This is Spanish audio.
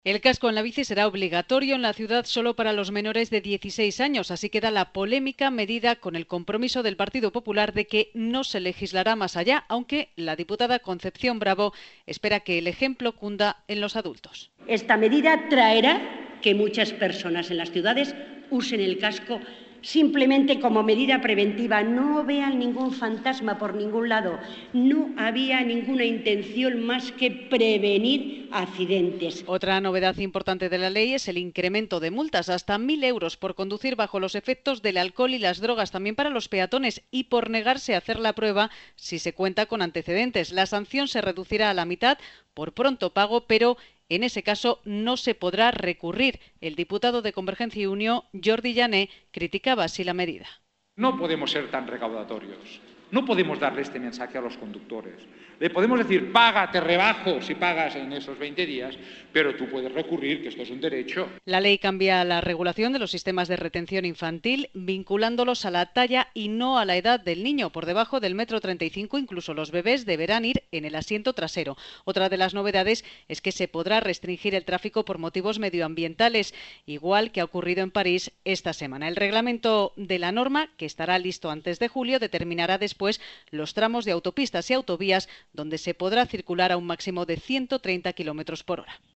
El casco en la bici será obligatorio en la ciudad solo para los menores de 16 años. Así queda la polémica medida con el compromiso del Partido Popular de que no se legislará más allá, aunque la diputada Concepción Bravo espera que el ejemplo cunda en los adultos. Esta medida traerá que muchas personas en las ciudades usen el casco simplemente como medida preventiva. No vean ningún fantasma por ningún lado. No había ninguna intención más que prevenir accidentes. Otra novedad importante de la ley es el incremento de multas, hasta 1.000 euros por conducir bajo los efectos del alcohol y las drogas, también para los peatones, y por negarse a hacer la prueba si se cuenta con antecedentes. La sanción se reducirá a la mitad por pronto pago, pero en ese caso no se podrá recurrir. El diputado de Convergencia y Unió, Jordi Jané, criticaba así la medida. No podemos ser tan recaudatorios. No podemos darle este mensaje a los conductores. Le podemos decir, paga, te rebajo si pagas en esos 20 días, pero tú puedes recurrir, que esto es un derecho. La ley cambia la regulación de los sistemas de retención infantil, vinculándolos a la talla y no a la edad del niño. Por debajo del 1,35 m, incluso los bebés deberán ir en el asiento trasero. Otra de las novedades es que se podrá restringir el tráfico por motivos medioambientales, igual que ha ocurrido en París esta semana. El reglamento de la norma, que estará listo antes de julio, determinará después los tramos de autopistas y autovías donde se podrá circular a un máximo de 130 km/h.